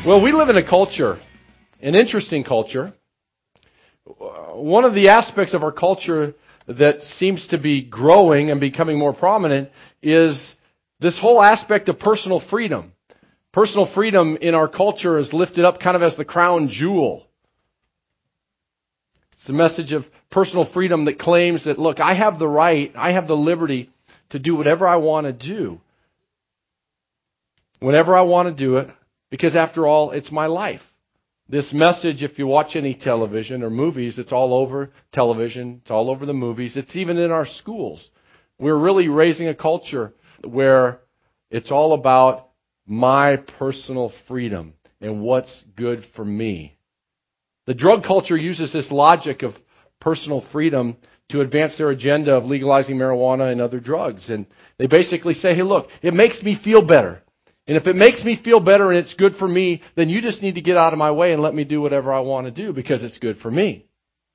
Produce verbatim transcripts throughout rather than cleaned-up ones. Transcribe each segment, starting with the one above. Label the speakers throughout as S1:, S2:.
S1: Well, we live in a culture, an interesting culture. One of the aspects of our culture that seems to be growing and becoming more prominent is this whole aspect of personal freedom. Personal freedom in our culture is lifted up kind of as the crown jewel. It's a message of personal freedom that claims that, look, I have the right, I have the liberty to do whatever I want to do. Whenever I want to do it, because after all, it's my life. This message, if you watch any television or movies, it's all over television, it's all over the movies, it's even in our schools. We're really raising a culture where it's all about my personal freedom and what's good for me. The drug culture uses this logic of personal freedom to advance their agenda of legalizing marijuana and other drugs. And they basically say, hey, look, it makes me feel better. And if it makes me feel better and it's good for me, then you just need to get out of my way and let me do whatever I want to do because it's good for me.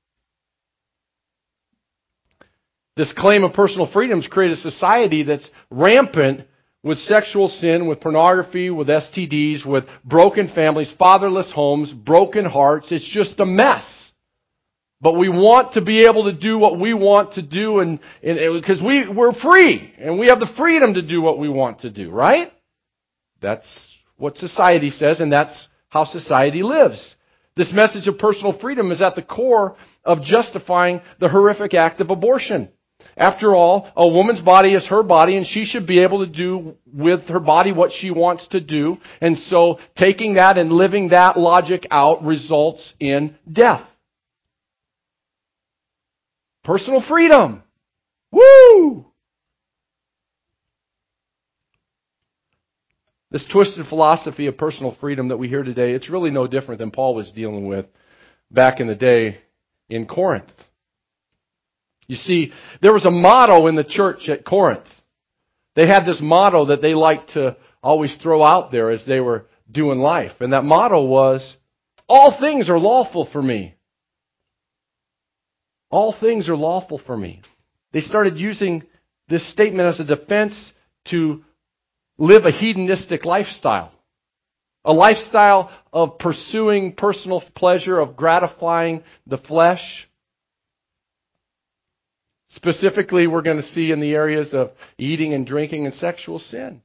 S1: This claim of personal freedoms create a society that's rampant with sexual sin, with pornography, with S T Ds, with broken families, fatherless homes, broken hearts. It's just a mess. But we want to be able to do what we want to do and because we, we're free and we have the freedom to do what we want to do, right? That's what society says, and that's how society lives. This message of personal freedom is at the core of justifying the horrific act of abortion. After all, a woman's body is her body, and she should be able to do with her body what she wants to do. And so taking that and living that logic out results in death. Personal freedom. Woo! This twisted philosophy of personal freedom that we hear today, it's really no different than Paul was dealing with back in the day in Corinth. You see, there was a motto in the church at Corinth. They had this motto that they liked to always throw out there as they were doing life. And that motto was, all things are lawful for me. All things are lawful for me. They started using this statement as a defense to live a hedonistic lifestyle. A lifestyle of pursuing personal pleasure, of gratifying the flesh. Specifically, we're going to see in the areas of eating and drinking and sexual sin.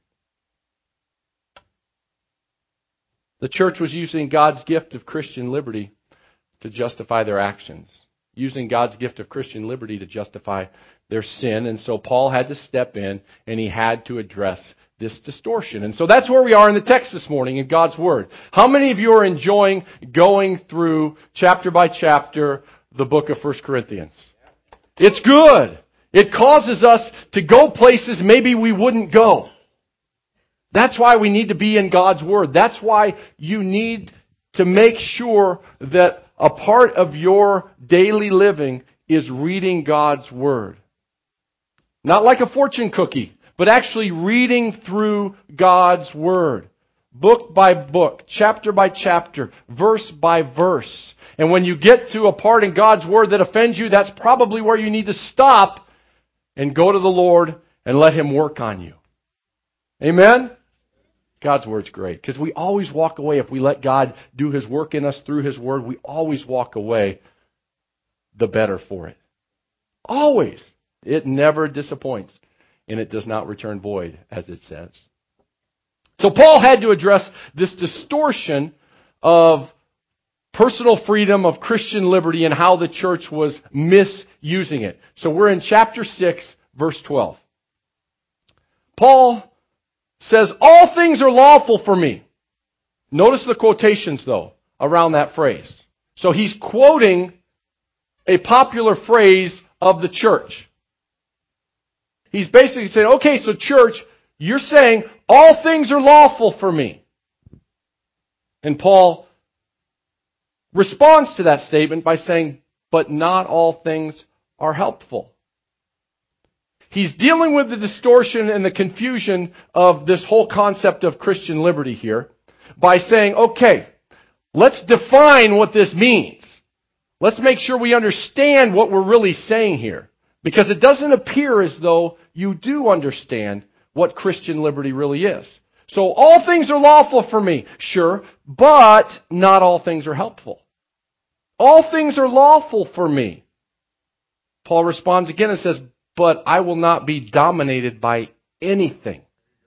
S1: The church was using God's gift of Christian liberty to justify their actions. Using God's gift of Christian liberty to justify their sin. And so Paul had to step in and he had to address this distortion. And so that's where we are in the text this morning in God's Word. How many of you are enjoying going through chapter by chapter the book of First Corinthians? It's good. It causes us to go places maybe we wouldn't go. That's why we need to be in God's Word. That's why you need to make sure that a part of your daily living is reading God's Word. Not like a fortune cookie, but actually reading through God's Word. Book by book, chapter by chapter, verse by verse. And when you get to a part in God's Word that offends you, that's probably where you need to stop and go to the Lord and let Him work on you. Amen? God's Word's great. Because we always walk away, if we let God do His work in us through His Word, we always walk away the better for it. Always. It never disappoints. And it does not return void, as it says. So Paul had to address this distortion of personal freedom, of Christian liberty, and how the church was misusing it. So we're in chapter six, verse twelve. Paul says, all things are lawful for me. Notice the quotations, though, around that phrase. So he's quoting a popular phrase of the church. He's basically saying, okay, so church, you're saying all things are lawful for me. And Paul responds to that statement by saying, but not all things are helpful. He's dealing with the distortion and the confusion of this whole concept of Christian liberty here by saying, okay, let's define what this means. Let's make sure we understand what we're really saying here. Because it doesn't appear as though you do understand what Christian liberty really is. So all things are lawful for me, sure, but not all things are helpful. All things are lawful for me. Paul responds again and says, but I will not be dominated by anything.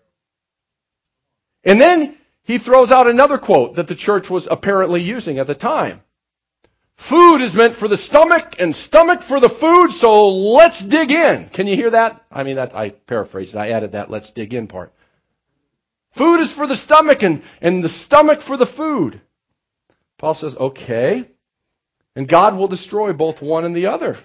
S1: And then he throws out another quote that the church was apparently using at the time. Food is meant for the stomach and stomach for the food, so let's dig in. Can you hear that? I mean, that I paraphrased it. I added that let's dig in part. Food is for the stomach and, and the stomach for the food. Paul says, okay. And God will destroy both one and the other.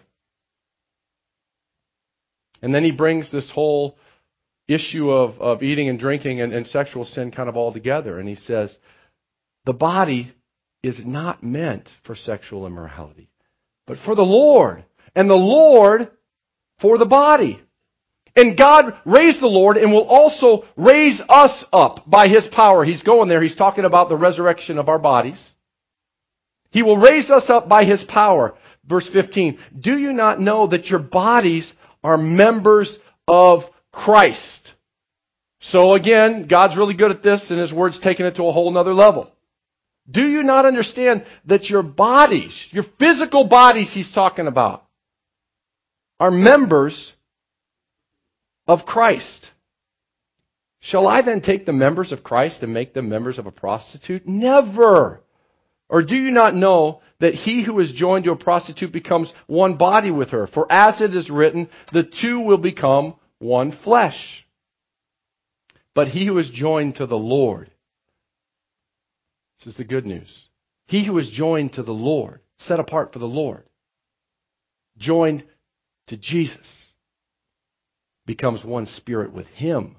S1: And then he brings this whole issue of, of eating and drinking and, and sexual sin kind of all together. And he says, the body is not meant for sexual immorality, but for the Lord. And the Lord for the body. And God raised the Lord and will also raise us up by His power. He's going there. He's talking about the resurrection of our bodies. He will raise us up by His power. Verse fifteen, do you not know that your bodies are members of Christ? So again, God's really good at this and His Word's taking it to a whole nother level. Do you not understand that your bodies, your physical bodies He's talking about, are members of Christ? Shall I then take the members of Christ and make them members of a prostitute? Never! Or do you not know that he who is joined to a prostitute becomes one body with her? For as it is written, the two will become one flesh. But he who is joined to the Lord, this is the good news. He who is joined to the Lord, set apart for the Lord, joined to Jesus, becomes one spirit with Him.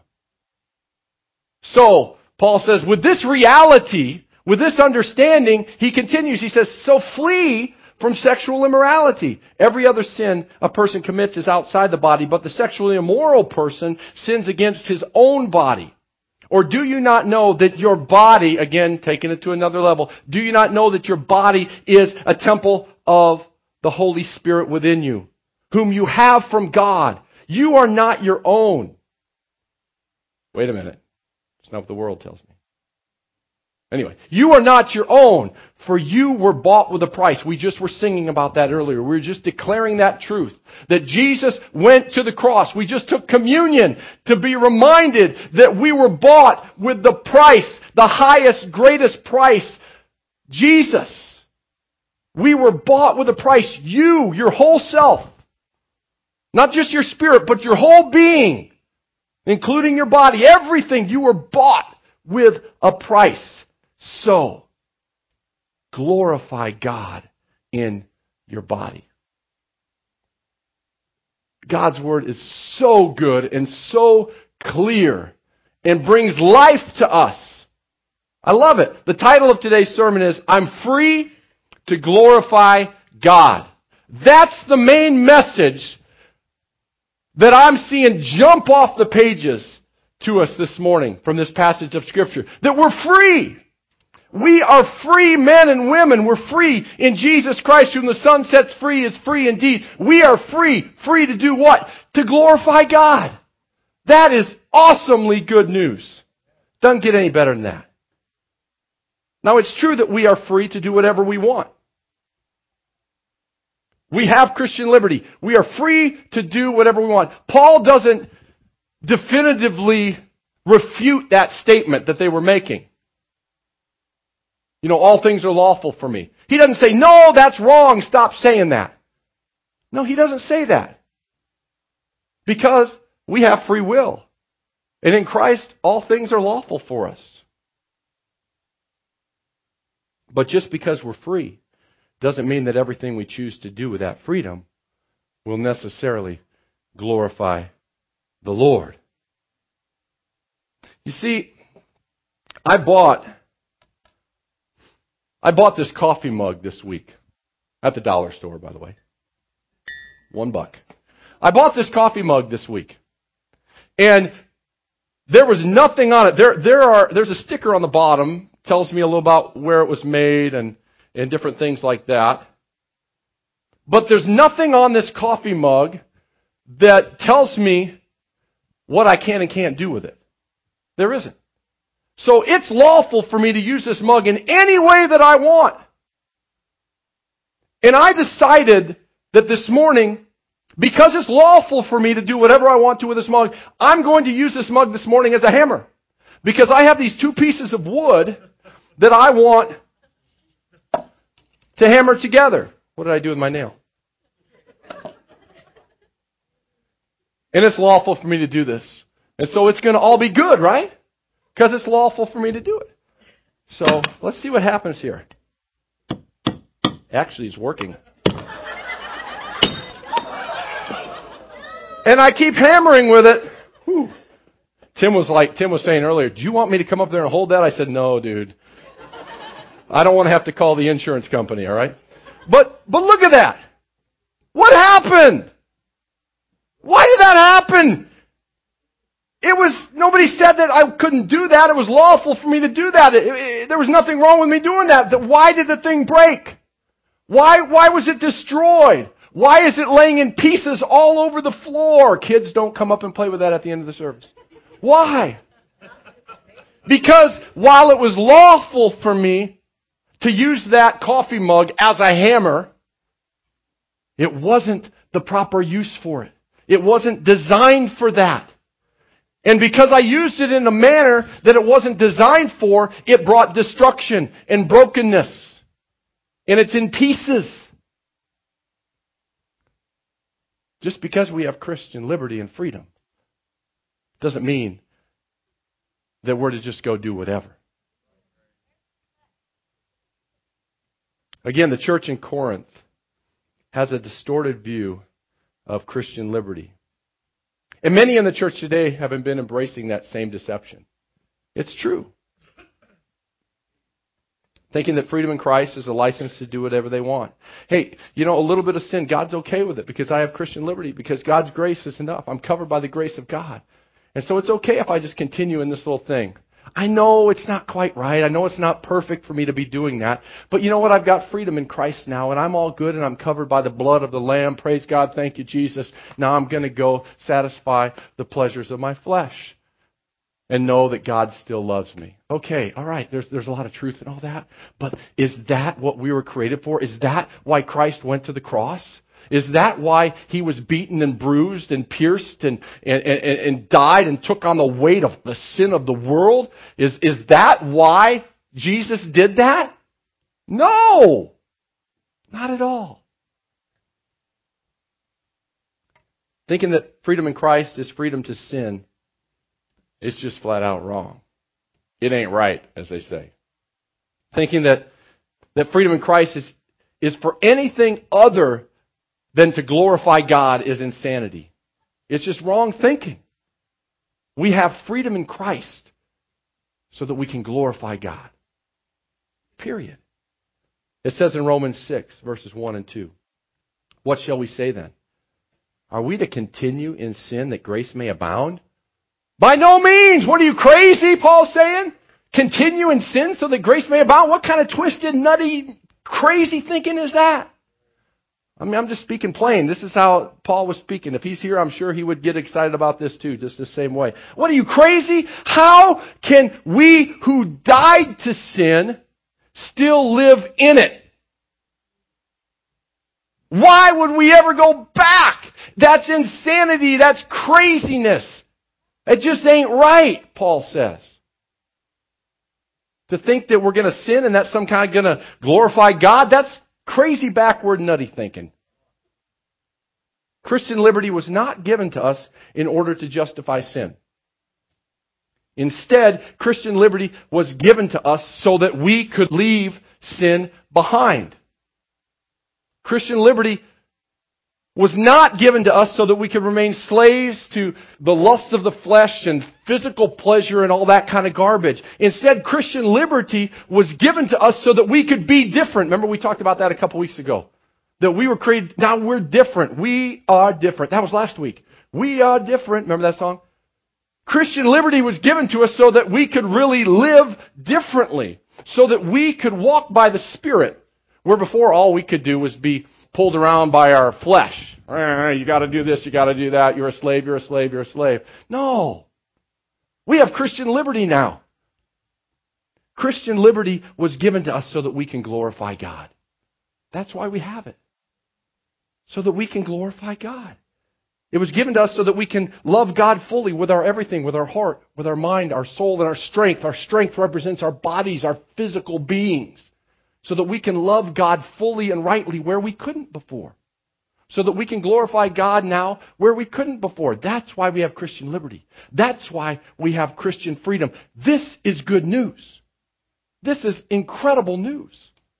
S1: So, Paul says, with this reality, with this understanding, he continues, he says, so flee from sexual immorality. Every other sin a person commits is outside the body, but the sexually immoral person sins against his own body. Or do you not know that your body, again, taking it to another level, do you not know that your body is a temple of the Holy Spirit within you, whom you have from God? You are not your own. Wait a minute. That's not what the world tells me. Anyway, you are not your own, for you were bought with a price. We just were singing about that earlier. We were just declaring that truth, that Jesus went to the cross. We just took communion to be reminded that we were bought with the price, the highest, greatest price, Jesus. We were bought with a price. You, your whole self, not just your spirit, but your whole being, including your body, everything, you were bought with a price. So, glorify God in your body. God's Word is so good and so clear and brings life to us. I love it. The title of today's sermon is, I'm free to glorify God. That's the main message that I'm seeing jump off the pages to us this morning from this passage of Scripture. That we're free. We are free men and women. We're free in Jesus Christ, whom the Son sets free is free indeed. We are free. Free to do what? To glorify God. That is awesomely good news. Doesn't get any better than that. Now, it's true that we are free to do whatever we want. We have Christian liberty. We are free to do whatever we want. Paul doesn't definitively refute that statement that they were making. You know, all things are lawful for me. He doesn't say, no, that's wrong, stop saying that. No, he doesn't say that. Because we have free will. And in Christ, all things are lawful for us. But just because we're free doesn't mean that everything we choose to do with that freedom will necessarily glorify the Lord. You see, I bought I bought this coffee mug this week at the dollar store, by the way. One buck. I bought this coffee mug this week. And there was nothing on it. There there are there's a sticker on the bottom, tells me a little about where it was made and, and different things like that. But there's nothing on this coffee mug that tells me what I can and can't do with it. There isn't. So it's lawful for me to use this mug in any way that I want. And I decided that this morning, because it's lawful for me to do whatever I want to with this mug, I'm going to use this mug this morning as a hammer. Because I have these two pieces of wood that I want to hammer together. What did I do with my nail? And it's lawful for me to do this. And so it's going to all be good, right? Because it's lawful for me to do it. So let's see what happens here. Actually, it's working. And I keep hammering with it. Whew. Tim was like, Tim was saying earlier, do you want me to come up there and hold that? I said, no, dude. I don't want to have to call the insurance company, all right? But, but look at that. What happened? Why did that happen? It was, nobody said that I couldn't do that. It was lawful for me to do that. It, it, there was nothing wrong with me doing that. that. Why did the thing break? Why, why was it destroyed? Why is it laying in pieces all over the floor? Kids, don't come up and play with that at the end of the service. Why? Because while it was lawful for me to use that coffee mug as a hammer, it wasn't the proper use for it. It wasn't designed for that. And because I used it in a manner that it wasn't designed for, it brought destruction and brokenness. And it's in pieces. Just because we have Christian liberty and freedom doesn't mean that we're to just go do whatever. Again, the church in Corinth has a distorted view of Christian liberty. And many in the church today have been embracing that same deception. It's true. Thinking that freedom in Christ is a license to do whatever they want. Hey, you know, a little bit of sin, God's okay with it because I have Christian liberty, because God's grace is enough. I'm covered by the grace of God. And so it's okay if I just continue in this little thing. I know it's not quite right. I know it's not perfect for me to be doing that. But you know what? I've got freedom in Christ now, and I'm all good, and I'm covered by the blood of the Lamb. Praise God. Thank you, Jesus. Now I'm going to go satisfy the pleasures of my flesh and know that God still loves me. Okay, all right, there's, there's a lot of truth in all that. But is that what we were created for? Is that why Christ went to the cross? Is that why He was beaten and bruised and pierced and, and, and, and died and took on the weight of the sin of the world? Is, is that why Jesus did that? No! Not at all. Thinking that freedom in Christ is freedom to sin is just flat out wrong. It ain't right, as they say. Thinking that, that freedom in Christ is, is for anything other than to glorify God is insanity. It's just wrong thinking. We have freedom in Christ so that we can glorify God. Period. It says in Romans six, verses one and two. What shall we say then? Are we to continue in sin that grace may abound? By no means! What are you, crazy, Paul's saying? Continue in sin so that grace may abound? What kind of twisted, nutty, crazy thinking is that? I mean, I'm just speaking plain. This is how Paul was speaking. If he's here, I'm sure he would get excited about this too, just the same way. What are you, crazy? How can we who died to sin still live in it? Why would we ever go back? That's insanity. That's craziness. It just ain't right, Paul says. To think that we're going to sin and that's some kind of going to glorify God, that's crazy, backward, nutty thinking. Christian liberty was not given to us in order to justify sin. Instead, Christian liberty was given to us so that we could leave sin behind. Christian liberty was not given to us so that we could remain slaves to the lusts of the flesh and physical pleasure and all that kind of garbage. Instead, Christian liberty was given to us so that we could be different. Remember, we talked about that a couple weeks ago. That we were created, now we're different. We are different. That was last week. We are different. Remember that song? Christian liberty was given to us so that we could really live differently. So that we could walk by the Spirit. Where before all we could do was be pulled around by our flesh. You got to do this, you got to do that. You're a slave, you're a slave, you're a slave. No. We have Christian liberty now. Christian liberty was given to us so that we can glorify God. That's why we have it. So that we can glorify God. It was given to us so that we can love God fully with our everything, with our heart, with our mind, our soul, and our strength. Our strength represents our bodies, our physical beings. So that we can love God fully and rightly where we couldn't before. So that we can glorify God now where we couldn't before. That's why we have Christian liberty. That's why we have Christian freedom. This is good news. This is incredible news.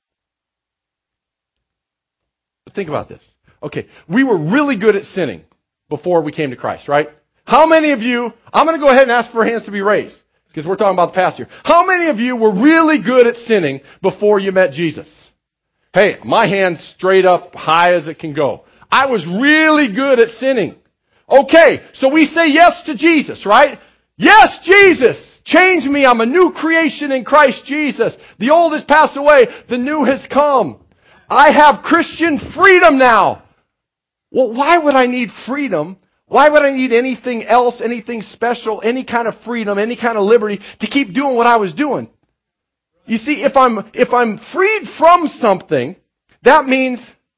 S1: But think about this. Okay, we were really good at sinning before we came to Christ, right? How many of you, I'm going to go ahead and ask for hands to be raised, because we're talking about the past year. How many of you were really good at sinning before you met Jesus? Hey, my hand's straight up high as it can go. I was really good at sinning. Okay, so we say yes to Jesus, right? Yes, Jesus! Change me, I'm a new creation in Christ Jesus. The old has passed away, the new has come. I have Christian freedom now. Well, why would I need freedom? Why would I need anything else, anything special, any kind of freedom, any kind of liberty to keep doing what I was doing? You see, if I'm, if I'm freed from something, that means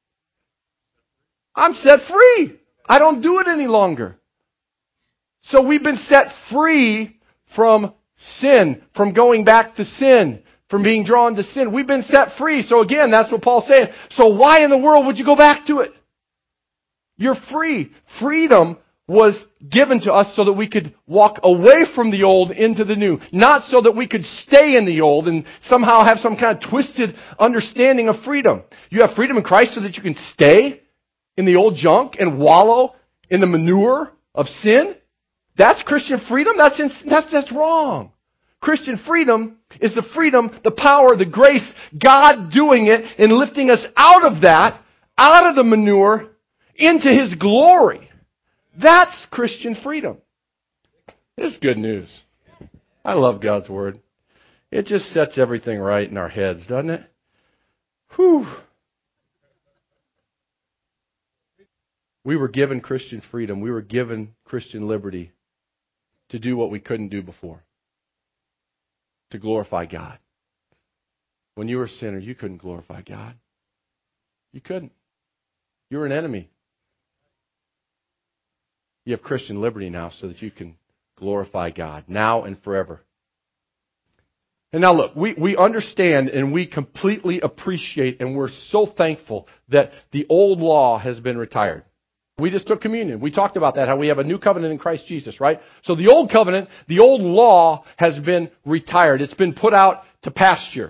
S1: I'm set free. I don't do it any longer. So we've been set free from sin, from going back to sin, from being drawn to sin. We've been set free. So again, that's what Paul's saying. So why in the world would you go back to it? You're free. Freedom was given to us so that we could walk away from the old into the new. Not so that we could stay in the old and somehow have some kind of twisted understanding of freedom. You have freedom in Christ so that you can stay in the old junk and wallow in the manure of sin. That's Christian freedom? That's, in, that's, that's wrong. Christian freedom is the freedom, the power, the grace, God doing it and lifting us out of that, out of the manure, into His glory. That's Christian freedom. It's good news. I love God's Word. It just sets everything right in our heads, doesn't it? Whew. We were given Christian freedom. We were given Christian liberty to do what we couldn't do before. To glorify God. When you were a sinner, you couldn't glorify God. You couldn't. You were an enemy. You have Christian liberty now so that you can glorify God now and forever. And now look, we, we understand and we completely appreciate and we're so thankful that the old law has been retired. We just took communion. We talked about that, how we have a new covenant in Christ Jesus, right? So the old covenant, the old law has been retired. It's been put out to pasture.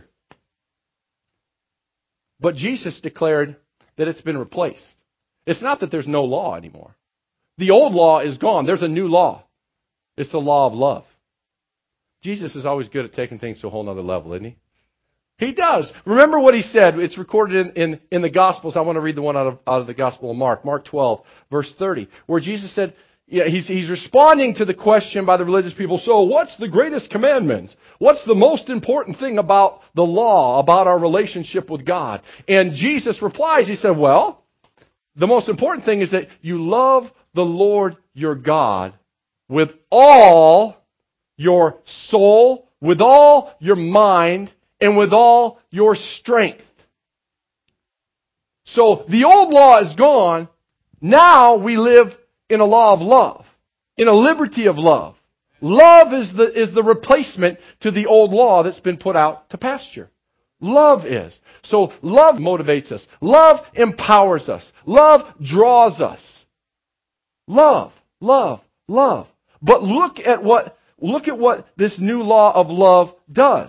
S1: But Jesus declared that it's been replaced. It's not that there's no law anymore. The old law is gone. There's a new law. It's the law of love. Jesus is always good at taking things to a whole other level, isn't he? He does. Remember what he said. It's recorded in, in, in the Gospels. I want to read the one out of, out of the Gospel of Mark, Mark twelve, verse thirty, where Jesus said, yeah, he's, he's responding to the question by the religious people, so what's the greatest commandment? What's the most important thing about the law, about our relationship with God? And Jesus replies, he said, well, the most important thing is that you love the Lord your God with all your soul, with all your mind, and with all your strength. So the old law is gone. Now we live in a law of love, in a liberty of love. Love is the, is the replacement to the old law that's been put out to pasture. Love is. So love motivates us. Love empowers us. Love draws us. Love, love, love. But look at what, look at what this new law of love does.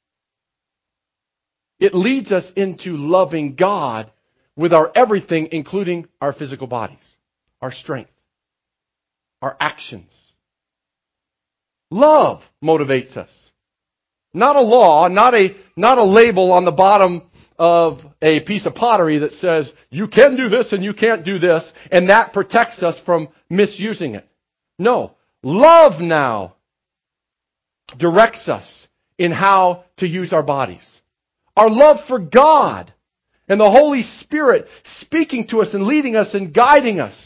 S1: It leads us into loving God with our everything, including our physical bodies, our strength, our actions. Love motivates us. Not a law, not a, not a label on the bottom of a piece of pottery that says, you can do this and you can't do this, and that protects us from misusing it. No. Love now directs us in how to use our bodies. Our love for God and the Holy Spirit speaking to us and leading us and guiding us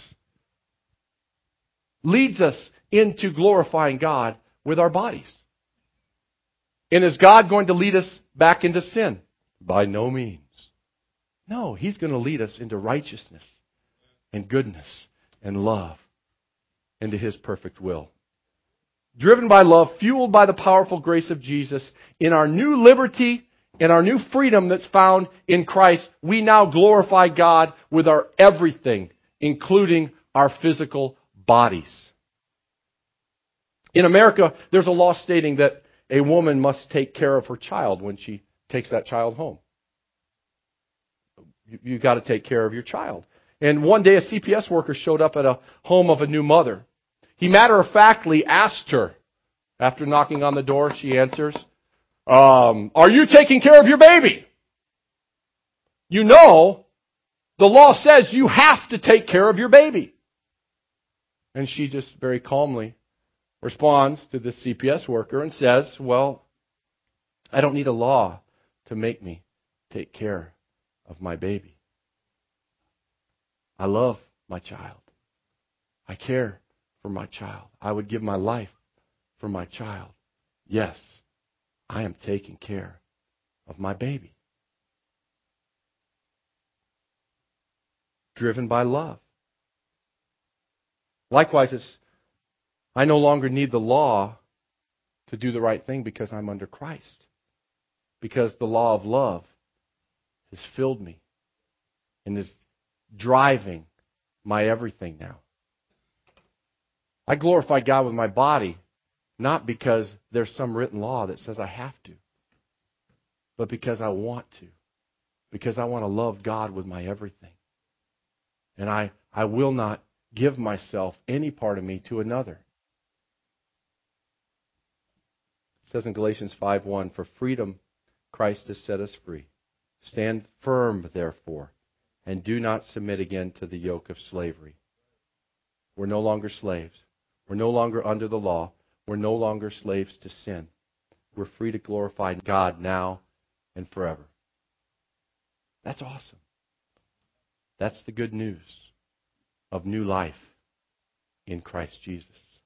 S1: leads us into glorifying God with our bodies. And is God going to lead us back into sin? By no means. No, He's going to lead us into righteousness and goodness and love into His perfect will. Driven by love, fueled by the powerful grace of Jesus, in our new liberty and our new freedom that's found in Christ, we now glorify God with our everything, including our physical bodies. In America, there's a law stating that a woman must take care of her child when she takes that child home. You've got to take care of your child. And one day a C P S worker showed up at a home of a new mother. He matter-of-factly asked her, after knocking on the door, she answers, um, are you taking care of your baby? You know, the law says you have to take care of your baby. And she just very calmly responds to the C P S worker and says, well, I don't need a law to make me take care of my baby. I love my child. I care for my child. I would give my life for my child. Yes, I am taking care of my baby. Driven by love. Likewise, it's, I no longer need the law to do the right thing because I'm under Christ. Because the law of love has filled me and is driving my everything now. I glorify God with my body, not because there's some written law that says I have to, but because I want to. Because I want to love God with my everything. And I, I will not give myself, any part of me, to another. It says in Galatians five one, for freedom Christ has set us free. Stand firm, therefore, and do not submit again to the yoke of slavery. We're no longer slaves. We're no longer under the law. We're no longer slaves to sin. We're free to glorify God now and forever. That's awesome. That's the good news of new life in Christ Jesus.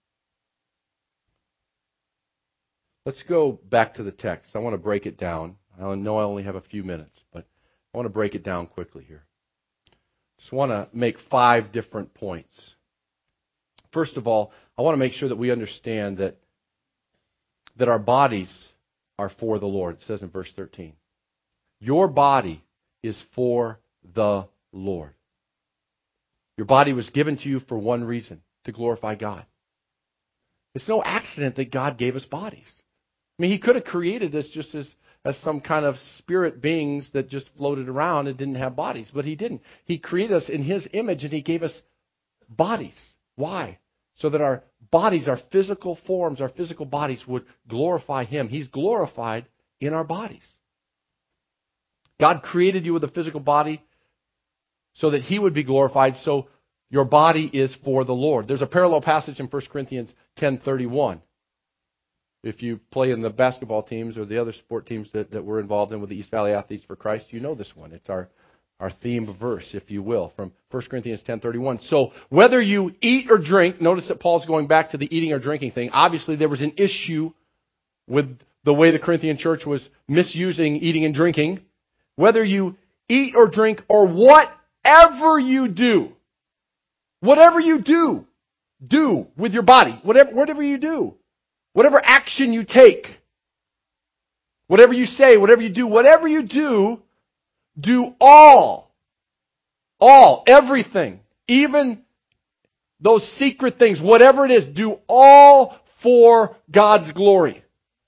S1: Let's go back to the text. I want to break it down. I know I only have a few minutes, but I want to break it down quickly here. Just want to make five different points. First of all, I want to make sure that we understand that, that our bodies are for the Lord. It says in verse thirteen. Your body is for the Lord. Your body was given to you for one reason, to glorify God. It's no accident that God gave us bodies. I mean, He could have created us just as, as some kind of spirit beings that just floated around and didn't have bodies, but He didn't. He created us in His image and He gave us bodies. Why? So that our bodies, our physical forms, our physical bodies would glorify Him. He's glorified in our bodies. God created you with a physical body so that He would be glorified, so your body is for the Lord. There's a parallel passage in First Corinthians ten thirty-one. If you play in the basketball teams or the other sport teams that, that we're involved in with the East Valley Athletes for Christ, you know this one. It's our, our theme verse, if you will, from First Corinthians ten thirty-one. So whether you eat or drink, notice that Paul's going back to the eating or drinking thing. Obviously, there was an issue with the way the Corinthian church was misusing eating and drinking. Whether you eat or drink or whatever you do, whatever you do, do with your body, whatever, whatever you do, whatever action you take, whatever you say, whatever you do, whatever you do, do all, all, everything, even those secret things, whatever it is, do all for God's glory.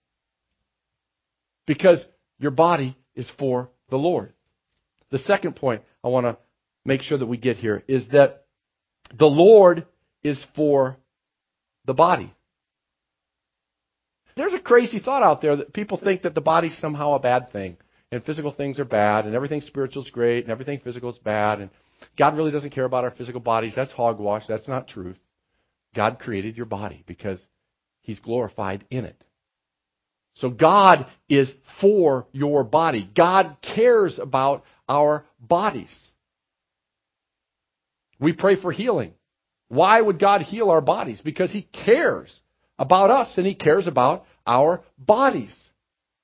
S1: Because your body is for the Lord. The second point I want to make sure that we get here is that the Lord is for the body. There's a crazy thought out there that people think that the body's somehow a bad thing, and physical things are bad, and everything spiritual is great, and everything physical is bad, and God really doesn't care about our physical bodies. That's hogwash. That's not truth. God created your body because He's glorified in it. So God is for your body. God cares about our bodies. We pray for healing. Why would God heal our bodies? Because He cares about us and He cares about our bodies.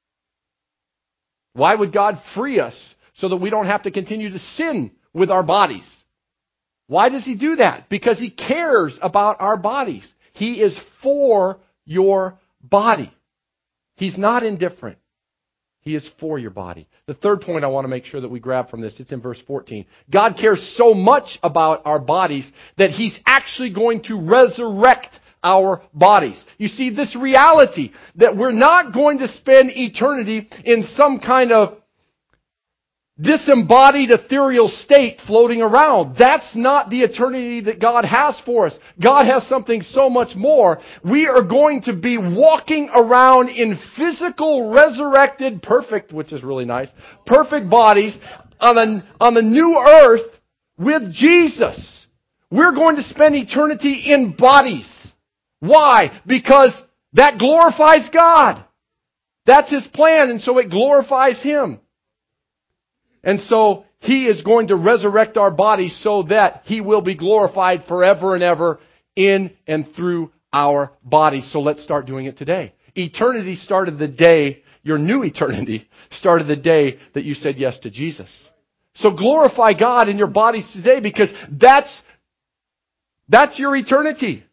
S1: Why would God free us so that we don't have to continue to sin with our bodies? Why does He do that? Because He cares about our bodies. He is for your body. He's not indifferent. He is for your body. The third point I want to make sure that we grab from this, it's in verse fourteen. God cares so much about our bodies that He's actually going to resurrect our bodies. You see, this reality that we're not going to spend eternity in some kind of disembodied ethereal state floating around. That's not the eternity that God has for us. God has something so much more. We are going to be walking around in physical, resurrected, perfect, which is really nice, perfect bodies on the, on the new earth with Jesus. We're going to spend eternity in bodies. Why? Because that glorifies God. That's His plan, and so it glorifies Him. And so He is going to resurrect our bodies so that He will be glorified forever and ever in and through our bodies. So let's start doing it today. Eternity started the day, your new eternity started the day that you said yes to Jesus. So glorify God in your bodies today, because that's, that's your eternity.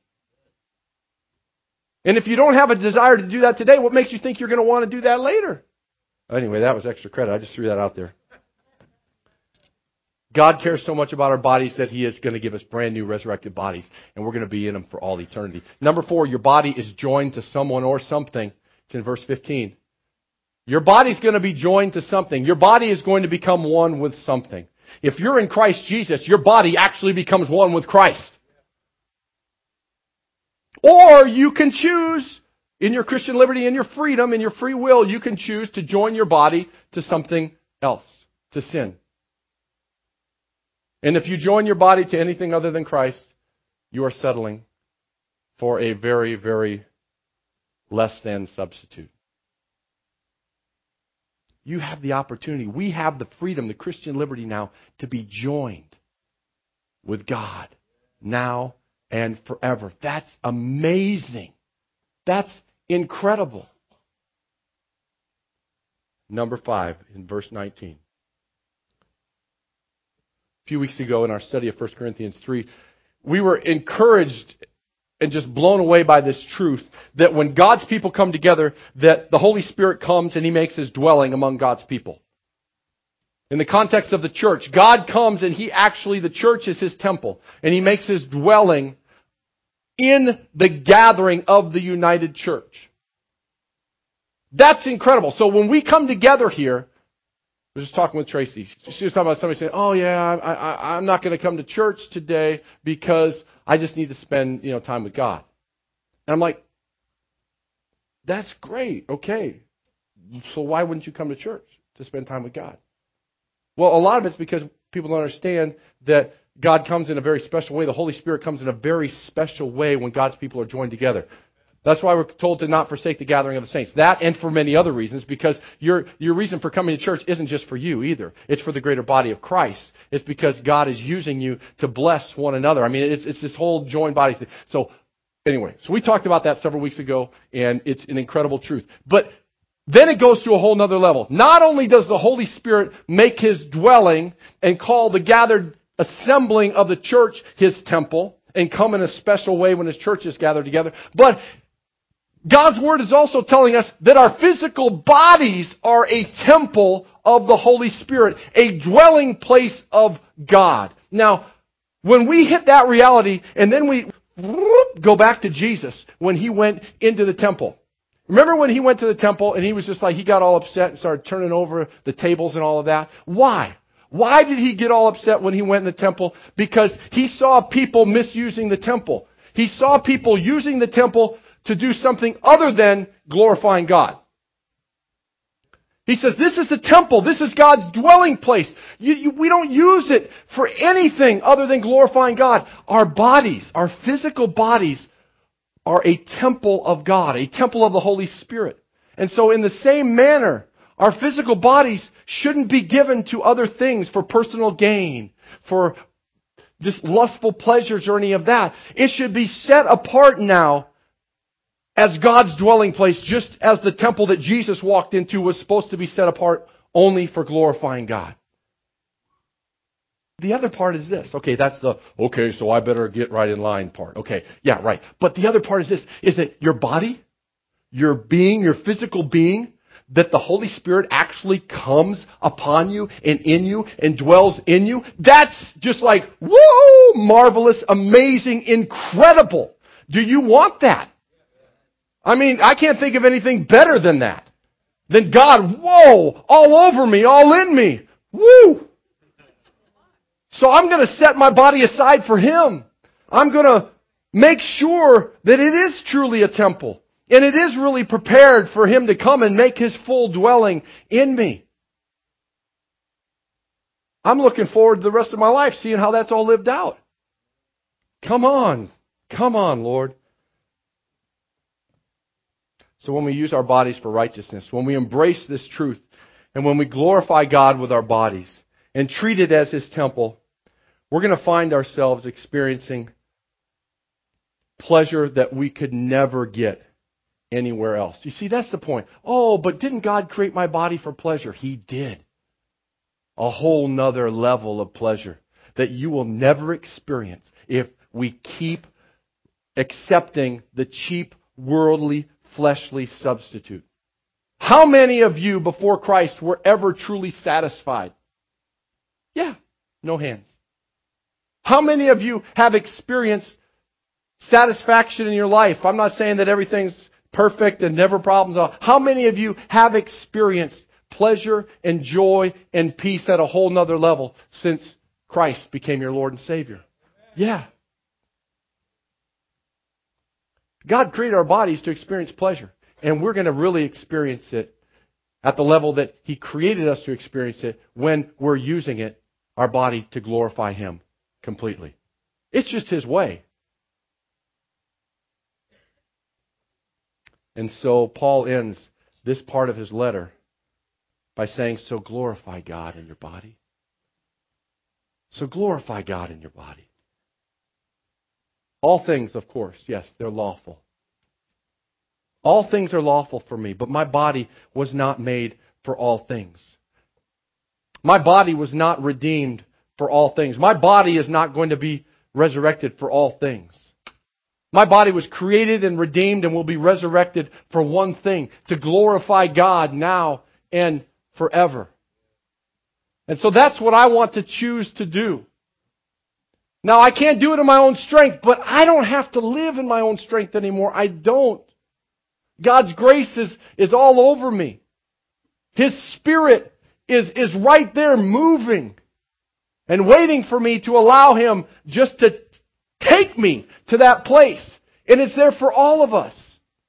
S1: And if you don't have a desire to do that today, what makes you think you're going to want to do that later? Anyway, that was extra credit. I just threw that out there. God cares so much about our bodies that He is going to give us brand new resurrected bodies, and we're going to be in them for all eternity. Number four, your body is joined to someone or something. It's in verse fifteen. Your body's going to be joined to something. Your body is going to become one with something. If you're in Christ Jesus, your body actually becomes one with Christ. Or you can choose, in your Christian liberty, in your freedom, in your free will, you can choose to join your body to something else, to sin. And if you join your body to anything other than Christ, you are settling for a very, very less than substitute. You have the opportunity. We have the freedom, the Christian liberty now, to be joined with God now and forever. That's amazing. That's incredible. Number five, in verse nineteen. A few weeks ago in our study of First Corinthians three, we were encouraged and just blown away by this truth that when God's people come together, that the Holy Spirit comes and He makes His dwelling among God's people. In the context of the church, God comes and He actually, the church is His temple, and He makes His dwelling in the gathering of the united church. That's incredible. So when we come together here, I was just talking with Tracy. She was talking about somebody saying, oh yeah, I, I, I'm not going to come to church today because I just need to spend, you know, time with God. And I'm like, that's great. Okay. So why wouldn't you come to church to spend time with God? Well, a lot of it's because people don't understand that God comes in a very special way. The Holy Spirit comes in a very special way when God's people are joined together. That's why we're told to not forsake the gathering of the saints. That and for many other reasons, because your your reason for coming to church isn't just for you either. It's for the greater body of Christ. It's because God is using you to bless one another. I mean, it's it's this whole joined body thing. So anyway, so we talked about that several weeks ago, and it's an incredible truth. But then it goes to a whole nother level. Not only does the Holy Spirit make His dwelling and call the gathered assembling of the church His temple and come in a special way when His church is gathered together, but God's Word is also telling us that our physical bodies are a temple of the Holy Spirit, a dwelling place of God. Now, when we hit that reality, and then we go back to Jesus when He went into the temple. Remember when He went to the temple and He was just like, He got all upset and started turning over the tables and all of that? Why? Why did He get all upset when He went in the temple? Because He saw people misusing the temple. He saw people using the temple to do something other than glorifying God. He says, this is the temple. This is God's dwelling place. You, you, we don't use it for anything other than glorifying God. Our bodies, our physical bodies, are a temple of God, a temple of the Holy Spirit. And so in the same manner, our physical bodies shouldn't be given to other things for personal gain, for just lustful pleasures or any of that. It should be set apart now as God's dwelling place, just as the temple that Jesus walked into was supposed to be set apart only for glorifying God. The other part is this. Okay, that's the, okay, so I better get right in line part. Okay, yeah, right. But the other part is this, is that your body, your being, your physical being, that the Holy Spirit actually comes upon you and in you and dwells in you. That's just like, whoa, marvelous, amazing, incredible. Do you want that? I mean, I can't think of anything better than that. Than God, whoa, all over me, all in me. Woo! So I'm going to set my body aside for Him. I'm going to make sure that it is truly a temple. And it is really prepared for Him to come and make His full dwelling in me. I'm looking forward to the rest of my life, seeing how that's all lived out. Come on. Come on, Lord. So when we use our bodies for righteousness, when we embrace this truth, and when we glorify God with our bodies and treat it as His temple, we're going to find ourselves experiencing pleasure that we could never get anywhere else. You see, that's the point. Oh, but didn't God create my body for pleasure? He did. A whole nother level of pleasure that you will never experience if we keep accepting the cheap, worldly, fleshly substitute. How many of you before Christ were ever truly satisfied? Yeah, no hands. How many of you have experienced satisfaction in your life? I'm not saying that everything's perfect and never problems. How many of you have experienced pleasure and joy and peace at a whole nother level since Christ became your Lord and Savior? Yeah. God created our bodies to experience pleasure. And we're going to really experience it at the level that He created us to experience it when we're using it, our body, to glorify Him completely. It's just His way. And so Paul ends this part of his letter by saying, so glorify God in your body. So glorify God in your body. All things, of course, yes, they're lawful. All things are lawful for me, but my body was not made for all things. My body was not redeemed for all things. My body is not going to be resurrected for all things. My body was created and redeemed and will be resurrected for one thing, to glorify God now and forever. And so that's what I want to choose to do. Now, I can't do it in my own strength, but I don't have to live in my own strength anymore. I don't. God's grace is, is all over me. His Spirit is, is right there moving and waiting for me to allow Him just to take me to that place. And it's there for all of us.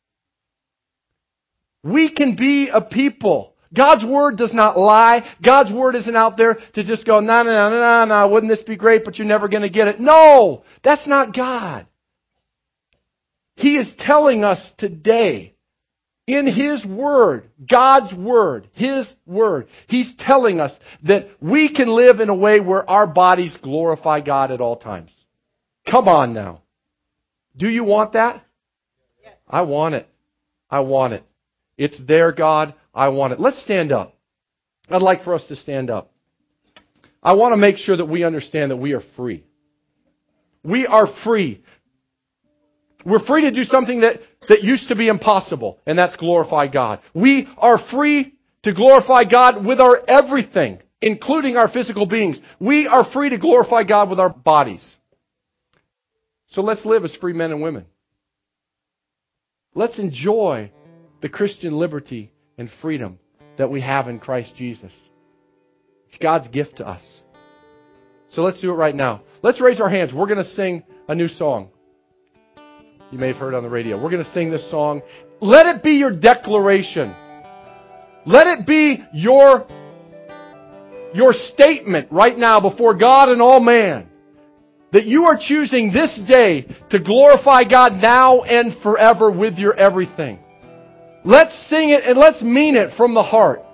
S1: We can be a people. God's Word does not lie. God's Word isn't out there to just go, no, no, no, no, no, wouldn't this be great, but you're never going to get it. No, that's not God. He is telling us today, in His Word, God's Word, His Word, He's telling us that we can live in a way where our bodies glorify God at all times. Come on now. Do you want that? Yes. I want it. I want it. It's there, God. I want it. Let's stand up. I'd like for us to stand up. I want to make sure that we understand that we are free. We are free. We're free to do something that, that used to be impossible, and that's glorify God. We are free to glorify God with our everything, including our physical beings. We are free to glorify God with our bodies. So let's live as free men and women. Let's enjoy the Christian liberty and freedom that we have in Christ Jesus. It's God's gift to us. So let's do it right now. Let's raise our hands. We're going to sing a new song. You may have heard on the radio. We're going to sing this song. Let it be your declaration. Let it be your, your statement right now before God and all man. That you are choosing this day to glorify God now and forever with your everything. Let's sing it and let's mean it from the heart.